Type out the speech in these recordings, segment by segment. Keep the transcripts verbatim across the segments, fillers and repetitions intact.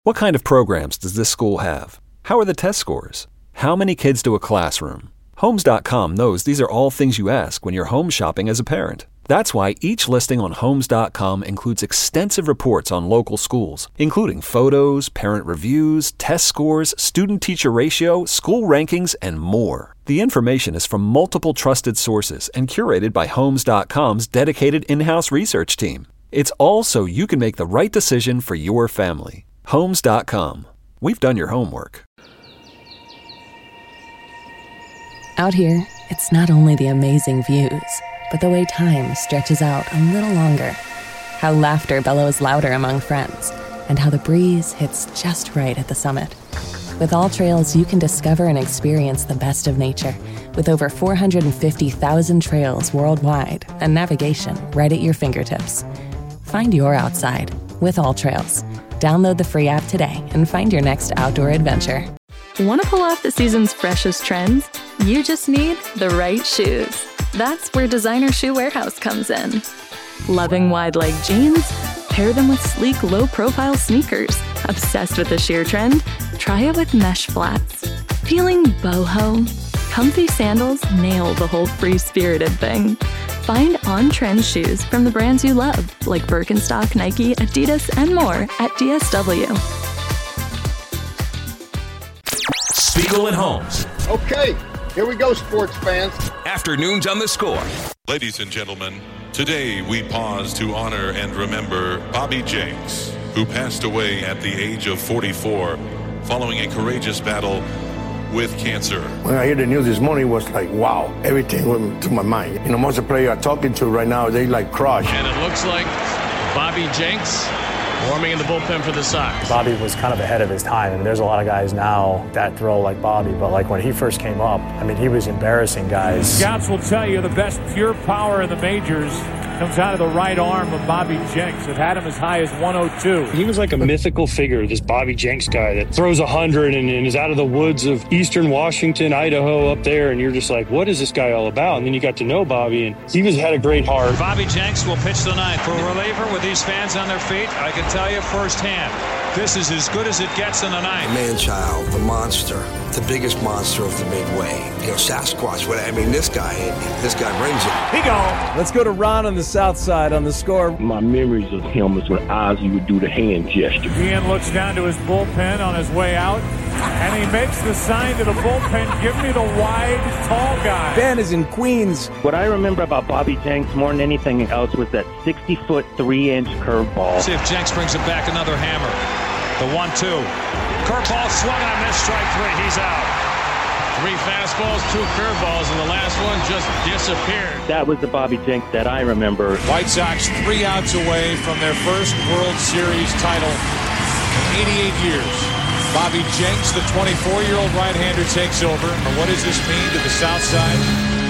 What kind of programs does this school have? How are the test scores? How many kids do a classroom? Homes dot com knows these are all things you ask when you're home shopping as a parent. That's why each listing on Homes dot com includes extensive reports on local schools, including photos, parent reviews, test scores, student-teacher ratio, school rankings, and more. The information is from multiple trusted sources and curated by Homes dot com's dedicated in-house research team. It's all so you can make the right decision for your family. Homes dot com. We've done your homework. Out here, it's not only the amazing views, but the way time stretches out a little longer. How laughter bellows louder among friends, and how the breeze hits just right at the summit. With All Trails, you can discover and experience the best of nature, with over four hundred fifty thousand trails worldwide and navigation right at your fingertips. Find your outside with All Trails. Download the free app today and find your next outdoor adventure. Want to pull off the season's freshest trends? You just need the right shoes. That's where Designer Shoe Warehouse comes in. Loving wide-leg jeans? Pair them with sleek, low-profile sneakers. Obsessed with the sheer trend? Try it with mesh flats. Feeling boho? Comfy sandals nail the whole free-spirited thing. Find on-trend shoes from the brands you love, like Birkenstock, Nike, Adidas, and more at D S W. Spiegel and Holmes. Okay, here we go, sports fans. Afternoons on the Score. Ladies and gentlemen, today we pause to honor and remember Bobby Jenks, who passed away at the age of forty-four following a courageous battle with cancer. When I heard the news this morning, it was like, wow, everything went to my mind. You know, most of the players I'm talking to right now, they like crush. And it looks like Bobby Jenks warming in the bullpen for the Sox. Bobby was kind of ahead of his time. I mean, there's a lot of guys now that throw like Bobby, but like when he first came up, I mean, he was embarrassing guys. Scouts will tell you the best pure power in the majors comes out of the right arm of Bobby Jenks. It had him as high as one oh two. He was like a mythical figure, this Bobby Jenks guy that throws one hundred and, and is out of the woods of eastern Washington, Idaho, up there, and you're just like, what is this guy all about? And then you got to know Bobby, and he was had a great heart. Bobby Jenks will pitch the ninth. For a reliever with these fans on their feet, I can tell you firsthand, this is as good as it gets in the ninth. The man-child, the monster, the biggest monster of the Midway. You know, Sasquatch, what I mean, this guy, this guy brings it. He gone. Let's go to Ron on the south side on the Score. My memories of him is when Ozzie would do the hand gesture. Ian looks down to his bullpen on his way out, and he makes the sign to the bullpen, give me the wide, tall guy. Ben is in Queens. What I remember about Bobby Jenks more than anything else was that sixty-foot, three-inch curveball. See if Jenks brings him back another hammer. The one two. Curveball swung on a missed strike three. He's out. Three fastballs, two curveballs, and the last one just disappeared. That was the Bobby Jenks that I remember. White Sox three outs away from their first World Series title in eighty-eight years. Bobby Jenks, the twenty-four-year-old right-hander, takes over. And what does this mean to the South Side?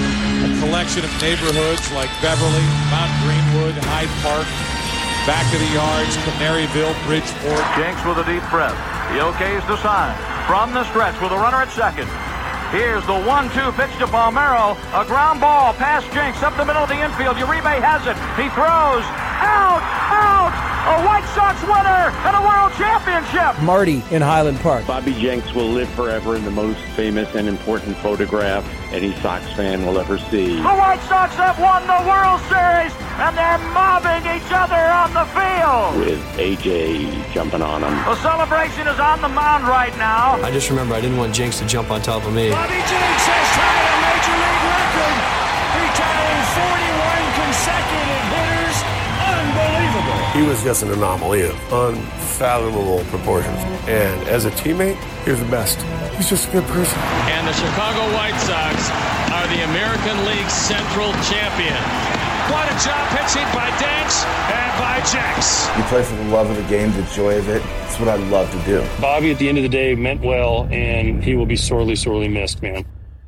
A collection of neighborhoods like Beverly, Mount Greenwood, Hyde Park, back of the yards, Canaryville, Bridgeport. Jenks with a deep breath. He okays the sign. From the stretch with a runner at second. Here's the one two pitch to Palmeiro. A ground ball past Jenks up the middle of the infield. Uribe has it. He throws. Out! Out! A White Sox winner and a world championship! Marty in Highland Park. Bobby Jenks will live forever in the most famous and important photograph any Sox fan will ever see. The White Sox have won the World Series, and they're mobbing each other on the field! With A J jumping on them. The celebration is on the mound right now. I just remember I didn't want Jenks to jump on top of me. Bobby Jenks has tied a Major League record, retiring forty-one consecutive hitters. Unbelievable. He was just an anomaly of unfathomable proportions. And as a teammate, he was the best. He's just a good person. And the Chicago White Sox are the American League Central champion. What a job pitching by Danks and by Jenks. You play for the love of the game, the joy of it. It's what I love to do. Bobby, at the end of the day, meant well, and he will be sorely, sorely missed, man.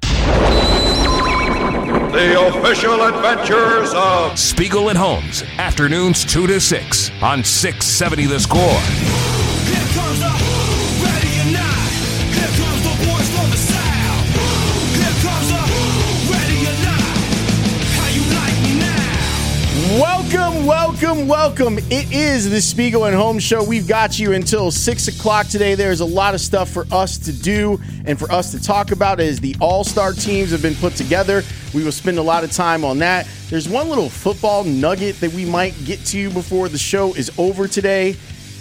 The official adventures of Spiegel and Holmes, afternoons two to six on six seventy The Score. Here comes the ready or not. Here comes the boys from the south. Here comes the ready or not. How you like me now? Welcome, welcome, and welcome. It is the Spiegel and Holmes Show. We've got you until six o'clock today. There's a lot of stuff for us to do and for us to talk about as the all-star teams have been put together. We will spend a lot of time on that. There's one little football nugget that we might get to before the show is over today.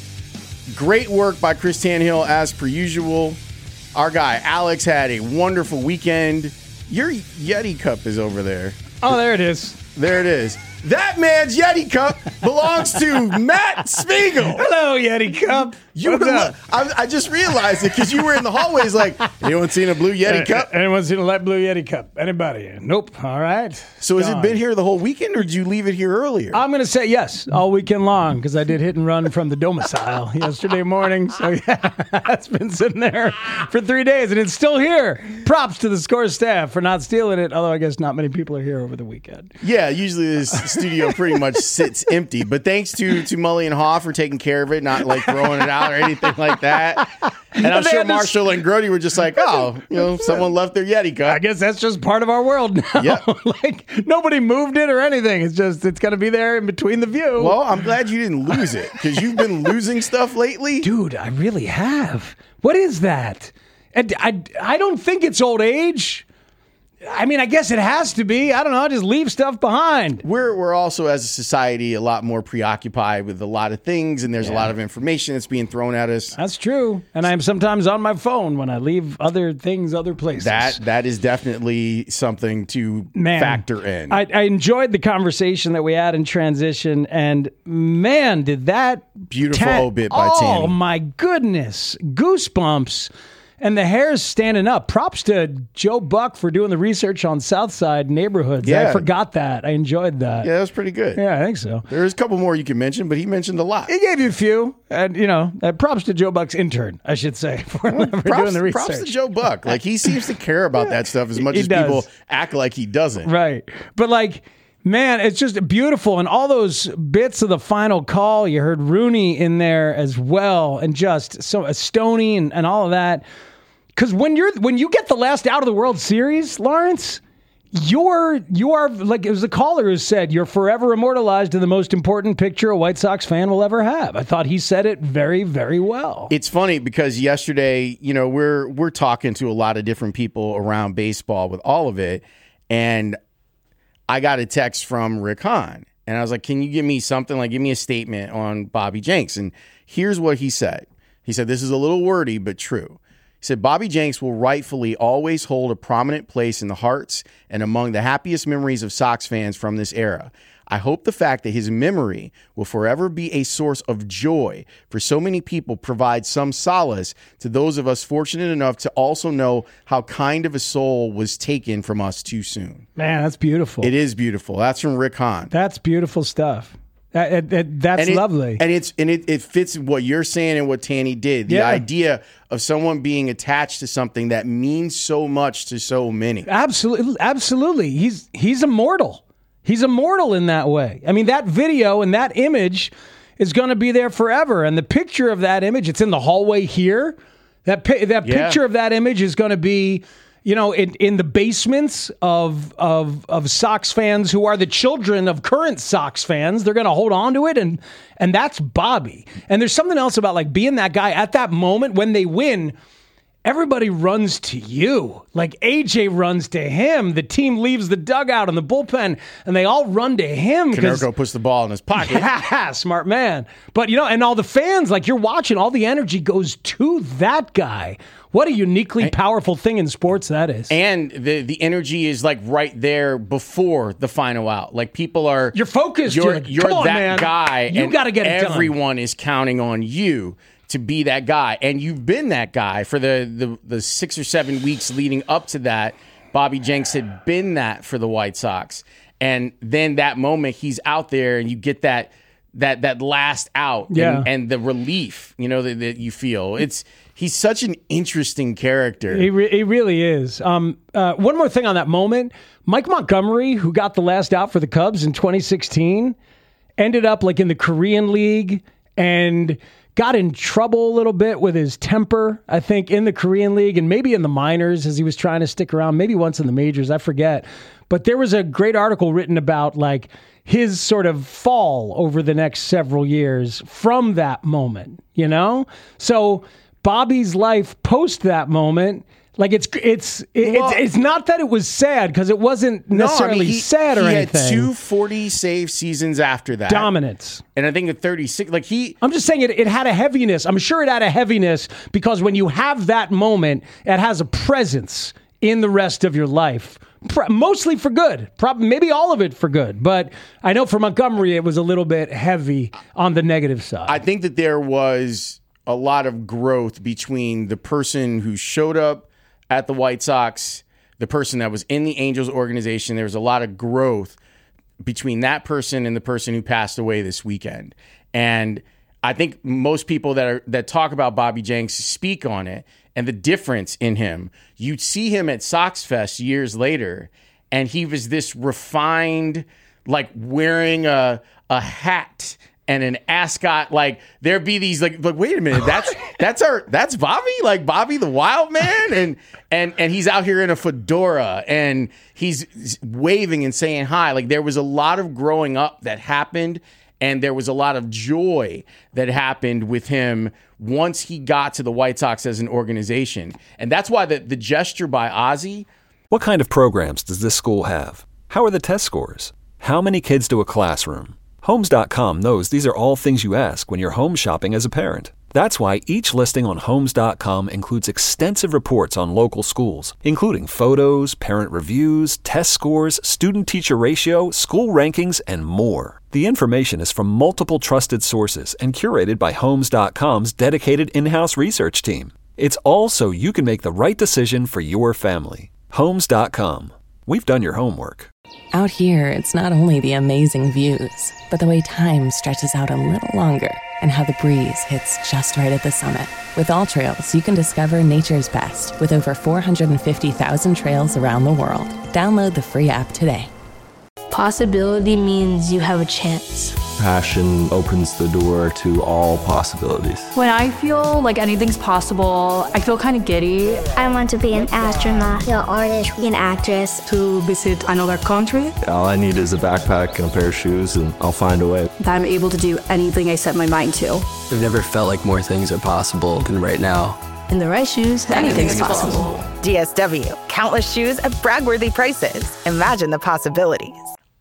Great work by Chris Tannehill as per usual. Our guy Alex had a wonderful weekend. Your Yeti cup is over there. Oh, there it is. There it is. That man's Yeti cup belongs to Matt Spiegel. Hello, Yeti cup. You were, I, I just realized it because you were in the hallways like, anyone seen a blue Yeti uh, cup? Anyone seen a light blue Yeti cup? Anybody? Nope. All right. So has it been here the whole weekend or did you leave it here earlier? I'm going to say yes, all weekend long because I did hit and run from the domicile yesterday morning. So yeah, it's been sitting there for three days and it's still here. Props to the Score staff for not stealing it, although I guess not many people are here over the weekend. Yeah, usually this studio pretty much sits empty, but thanks to, to Mully and Haw for taking care of it, not like throwing it out or anything like that. And I'm sure Marshall and Grody were just like, oh, you know, someone left their Yeti cup. I guess that's just part of our world now. Yep. Like, nobody moved it or anything. It's just, it's going to be there in between the view. Well, I'm glad you didn't lose it because you've been losing stuff lately. Dude, I really have. What is that? And I, I don't think it's old age. I mean, I guess it has to be. I don't know. Just leave stuff behind. We're we're also, as a society, a lot more preoccupied with a lot of things, and there's yeah. a lot of information that's being thrown at us. That's true. And I'm sometimes on my phone when I leave other things, other places. That That is definitely something to man, factor in. I, I enjoyed the conversation that we had in transition, and man, did that... Beautiful ta- obit by oh, Tammy. Oh, my goodness. Goosebumps. And the hair's standing up. Props to Joe Buck for doing the research on Southside neighborhoods. Yeah. I forgot that. I enjoyed that. Yeah, that was pretty good. Yeah, I think so. There's a couple more you can mention, but he mentioned a lot. He gave you a few. And, you know, uh, props to Joe Buck's intern, I should say, for, well, for props, doing the research. Props to Joe Buck. Like, he seems to care about that stuff as much he as does. people act like he doesn't. Right. But, like... Man, it's just beautiful. And all those bits of the final call, you heard Rooney in there as well. And just so uh, Stoney and, and all of that. Because when you're when you get the last out of the World Series, Lawrence, you're, you are, like it was the caller who said, you're forever immortalized in the most important picture a White Sox fan will ever have. I thought he said it very, very well. It's funny because yesterday, you know, we're we're talking to a lot of different people around baseball with all of it. And I got a text from Rick Hahn, and I was like, can you give me something, like give me a statement on Bobby Jenks? And here's what he said. He said, this is a little wordy, but true. He said, Bobby Jenks will rightfully always hold a prominent place in the hearts and among the happiest memories of Sox fans from this era. I hope the fact that his memory will forever be a source of joy for so many people provides some solace to those of us fortunate enough to also know how kind of a soul was taken from us too soon. Man, that's beautiful. It is beautiful. That's from Rick Hahn. That's beautiful stuff. That, that, that's and it, lovely. And it's and it, it fits what you're saying and what Tanny did. The yeah. idea of someone being attached to something that means so much to so many. Absolutely. Absolutely. He's he's immortal. He's immortal in that way. I mean, that video and that image is going to be there forever. And the picture of that image, it's in the hallway here. That pi- that yeah. picture of that image is going to be, you know, in, in the basements of, of of Sox fans who are the children of current Sox fans. They're going to hold on to it, and and that's Bobby. And there's something else about like being that guy at that moment when they win. Everybody runs to you. Like A J runs to him. The team leaves the dugout and the bullpen, and they all run to him. Konerko puts the ball in his pocket. Yeah, smart man. But, you know, and all the fans, like you're watching, all the energy goes to that guy. What a uniquely powerful thing in sports that is. And the the energy is like right there before the final out. Like people are... You're focused. You're, You're, like, you're on, that man. guy. You and got to get it done. Everyone is counting on you to be that guy. And you've been that guy for the, the, the six or seven weeks leading up to that. Bobby Jenks had been that for the White Sox. And then that moment he's out there and you get that that that last out yeah. and, and the relief, you know, that, that you feel. It's he's such an interesting character. He, re- he really is. Um, uh, one more thing on that moment. Mike Montgomery, who got the last out for the Cubs in twenty sixteen, ended up like in the Korean League and got in trouble a little bit with his temper, I think, in the Korean League and maybe in the minors as he was trying to stick around, maybe once in the majors, I forget. But there was a great article written about like his sort of fall over the next several years from that moment, you know? So Bobby's life post that moment, like it's it's it, well, it's it's not that it was sad because it wasn't necessarily no, I mean, he, sad or he anything. He had two forty save seasons after that. Dominance. And I think at thirty-six, like he... I'm just saying it, it had a heaviness. I'm sure it had a heaviness because when you have that moment, it has a presence in the rest of your life. Mostly for good. Probably, maybe all of it for good. But I know for Montgomery, it was a little bit heavy on the negative side. I think that there was a lot of growth between the person who showed up at the White Sox, the person that was in the Angels organization. There was a lot of growth between that person and the person who passed away this weekend. And I think most people that are that talk about Bobby Jenks speak on it and the difference in him. You'd see him at Sox Fest years later, and he was this refined, like wearing a a hat and an ascot. Like there'd be these like, but wait a minute, that's that's our that's Bobby, like Bobby the Wild Man, and and and he's out here in a fedora and he's waving and saying hi. Like there was a lot of growing up that happened. And there was a lot of joy that happened with him once he got to the White Sox as an organization. And that's why the, the gesture by Ozzie. What kind of programs does this school have? How are the test scores? How many kids do a classroom? Homes dot com knows these are all things you ask when you're home shopping as a parent. That's why each listing on Homes dot com includes extensive reports on local schools, including photos, parent reviews, test scores, student-teacher ratio, school rankings, and more. The information is from multiple trusted sources and curated by Homes dot com's dedicated in-house research team. It's all so you can make the right decision for your family. Homes dot com. We've done your homework. Out here, it's not only the amazing views, but the way time stretches out a little longer and how the breeze hits just right at the summit. With All Trails, you can discover nature's best with over four hundred fifty thousand trails around the world. Download the free app today. Possibility means you have a chance. Passion opens the door to all possibilities. When I feel like anything's possible, I feel kind of giddy. I want to be an astronaut, an artist, an actress. To visit another country. All I need is a backpack and a pair of shoes, and I'll find a way. That I'm able to do anything I set my mind to. I've never felt like more things are possible than right now. In the right shoes, anything's possible. D S W. Countless shoes at brag-worthy prices. Imagine the possibilities.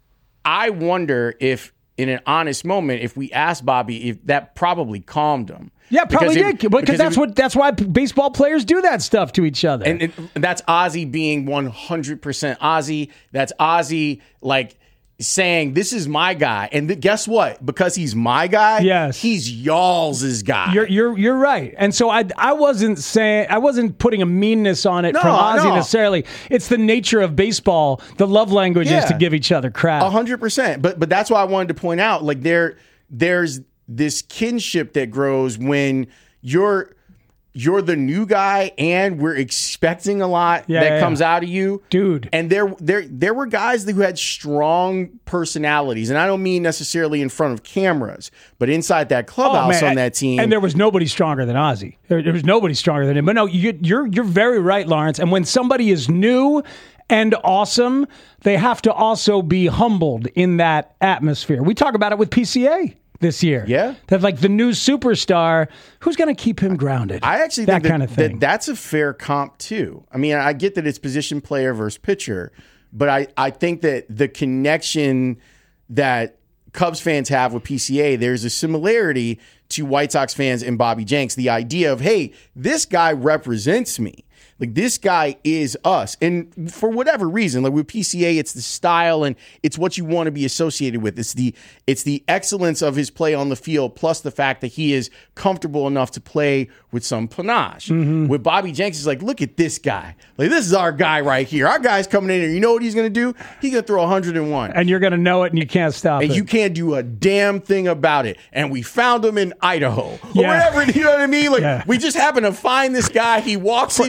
I wonder if, in an honest moment, if we asked Bobby, if that probably calmed him. Yeah, probably because did. It, because because that's it, what that's why baseball players do that stuff to each other. And, it, and that's Ozzie being one hundred percent Ozzie. That's Ozzie, like, saying, this is my guy. And th- guess what? Because he's my guy, yes. he's y'all's guy. You're you're you're right. And so I I wasn't saying I wasn't putting a meanness on it no, from Ozzie no. necessarily. It's the nature of baseball. The love language yeah. is to give each other crap. A hundred percent. But but that's why I wanted to point out, like there there's this kinship that grows when you're you're the new guy and we're expecting a lot yeah, that yeah, comes yeah. out of you. Dude. And there there there were guys who had strong personalities. And I don't mean necessarily in front of cameras, but inside that clubhouse oh, on that team. And there was nobody stronger than Ozzie. There, there was nobody stronger than him. But no, you, you're you're very right, Lawrence. And when somebody is new and awesome, they have to also be humbled in that atmosphere. We talk about it with P C A this year. Yeah. That like the new superstar, who's going to keep him grounded? I actually that think that, kind of thing. That that's a fair comp too. I mean, I get that it's position player versus pitcher, but I, I think that the connection that Cubs fans have with P C A, there's a similarity to White Sox fans and Bobby Jenks. The idea of, hey, this guy represents me. Like, this guy is us. And for whatever reason, like with P C A, it's the style and it's what you want to be associated with. It's the it's the excellence of his play on the field, plus the fact that he is comfortable enough to play with some panache. Mm-hmm. With Bobby Jenks, it's like, look at this guy. Like, this is our guy right here. Our guy's coming in here. You know what he's going to do? He's going to throw one hundred one. And you're going to know it and you can't stop and it. And you can't do a damn thing about it. And we found him in Idaho. Yeah. Or whatever, you know what I mean? Like, yeah. we just happen to find this guy. He walks in what, here. For a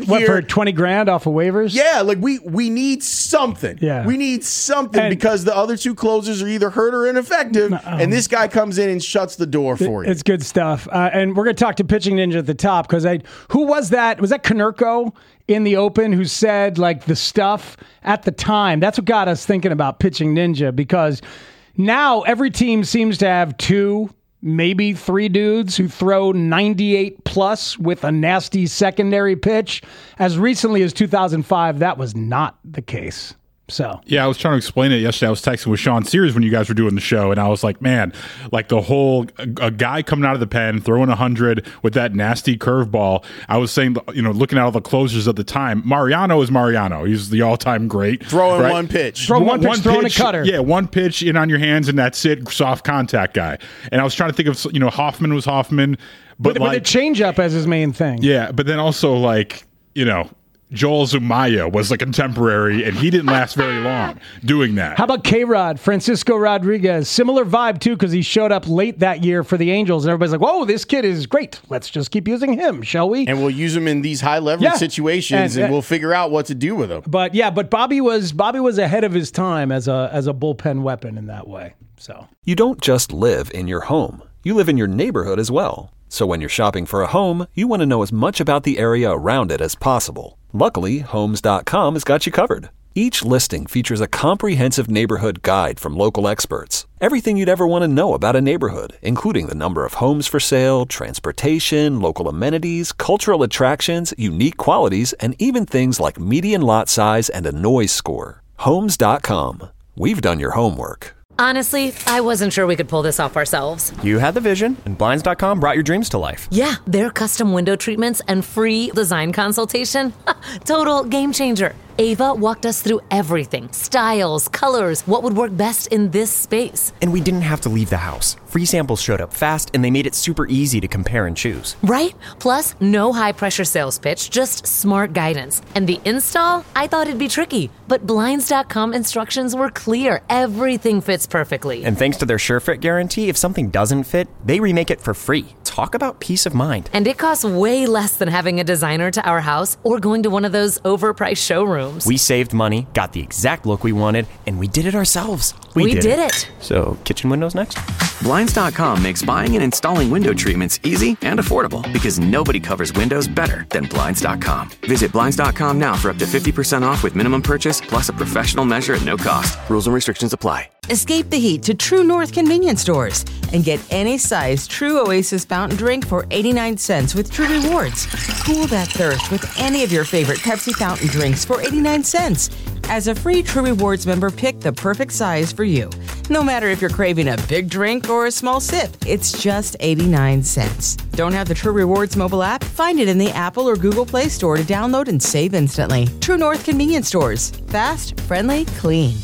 like twenty grand off of waivers? Yeah, like we we need something. Yeah. We need something And- because the other two closers are either hurt or ineffective, No, and this guy comes in and shuts the door for you. It's good stuff. Uh, and we're going to talk to Pitching Ninja at the top because I who was that? Was that Konerko in the Open who said like the stuff at the time? That's what got us thinking about Pitching Ninja because now every team seems to have two, maybe three dudes who throw ninety-eight plus with a nasty secondary pitch. As recently as two thousand five, that was not the case. So yeah, I was trying to explain it yesterday. I was texting with Sean Sears when you guys were doing the show, and I was like, man, like the whole a, a guy coming out of the pen throwing a hundred with that nasty curveball. I was saying, you know, looking at all the closers at the time, Mariano is Mariano. He's the all-time great. Throwing right? one pitch, throw one, one pitch, throwing pitch, a cutter. Yeah, one pitch in on your hands, and that's it. Soft contact guy. And I was trying to think of, you know, Hoffman was Hoffman, but with, like, with a changeup as his main thing. Yeah, but then also like, you know, Joel Zumaya was a contemporary, and he didn't last very long doing that. How about K-Rod, Francisco Rodriguez? Similar vibe, too, because he showed up late that year for the Angels, and everybody's like, whoa, this kid is great. Let's just keep using him, shall we? And we'll use him in these high-leverage Yeah. situations, and, And- we'll figure out what to do with him. But, yeah, but Bobby was Bobby was ahead of his time as a as a bullpen weapon in that way. So You don't just live in your home. You live in your neighborhood as well. So when you're shopping for a home, you want to know as much about the area around it as possible. Luckily, Homes dot com has got you covered. Each listing features a comprehensive neighborhood guide from local experts. Everything you'd ever want to know about a neighborhood, including the number of homes for sale, transportation, local amenities, cultural attractions, unique qualities, and even things like median lot size and a noise score. Homes dot com. We've done your homework. Honestly, I wasn't sure we could pull this off ourselves. You had the vision, and Blinds dot com brought your dreams to life. Yeah, their custom window treatments and free design consultation. Total game changer. Ava walked us through everything. Styles, colors, what would work best in this space. And we didn't have to leave the house. Free samples showed up fast, and they made it super easy to compare and choose. Right? Plus, no high-pressure sales pitch, just smart guidance. And the install? I thought it'd be tricky, but Blinds dot com instructions were clear. Everything fits perfectly. And thanks to their SureFit guarantee, if something doesn't fit, they remake it for free. Talk about peace of mind. And it costs way less than having a designer to our house or going to one of those overpriced showrooms. We saved money, got the exact look we wanted, and we did it ourselves. We, we did, did it. it. So, kitchen windows next? Blinds dot com makes buying and installing window treatments easy and affordable because nobody covers windows better than Blinds dot com. Visit Blinds dot com now for up to fifty percent off with minimum purchase plus a professional measure at no cost. Rules and restrictions apply. Escape the heat to True North convenience stores and get any size True Oasis fountain drink for eighty-nine cents with True Rewards. Cool that thirst with any of your favorite Pepsi fountain drinks for eighty-nine cents. As a free True Rewards member, pick the perfect size for you. No matter if you're craving a big drink or a small sip, it's just eighty-nine cents. Don't have the True Rewards mobile app? Find it in the Apple or Google Play Store to download and save instantly. True North convenience stores. Fast, friendly, clean.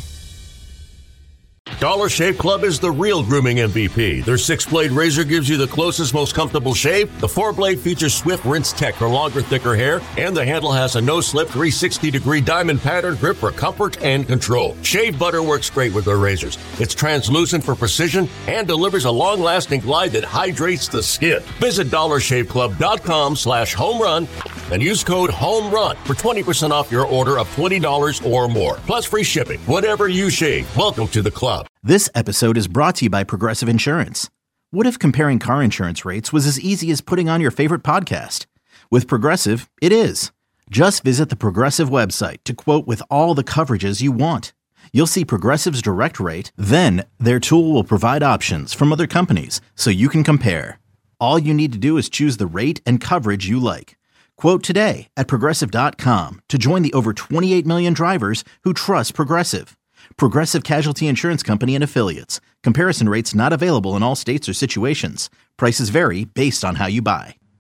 Dollar Shave Club is the real grooming M V P. Their six-blade razor gives you the closest, most comfortable shave. The four-blade features swift rinse tech for longer, thicker hair. And the handle has a no-slip three sixty degree diamond pattern grip for comfort and control. Shave butter works great with their razors. It's translucent for precision and delivers a long-lasting glide that hydrates the skin. Visit dollar shave club dot com slash home run and use code HOMERUN for twenty percent off your order of twenty dollars or more. Plus free shipping. Whatever you shave, welcome to the club. This episode is brought to you by Progressive Insurance. What if comparing car insurance rates was as easy as putting on your favorite podcast? With Progressive, it is. Just visit the Progressive website to quote with all the coverages you want. You'll see Progressive's direct rate, then their tool will provide options from other companies so you can compare. All you need to do is choose the rate and coverage you like. Quote today at Progressive dot com to join the over twenty-eight million drivers who trust Progressive. Progressive Casualty Insurance Company and Affiliates. Comparison rates not available in all states or situations. Prices vary based on how you buy.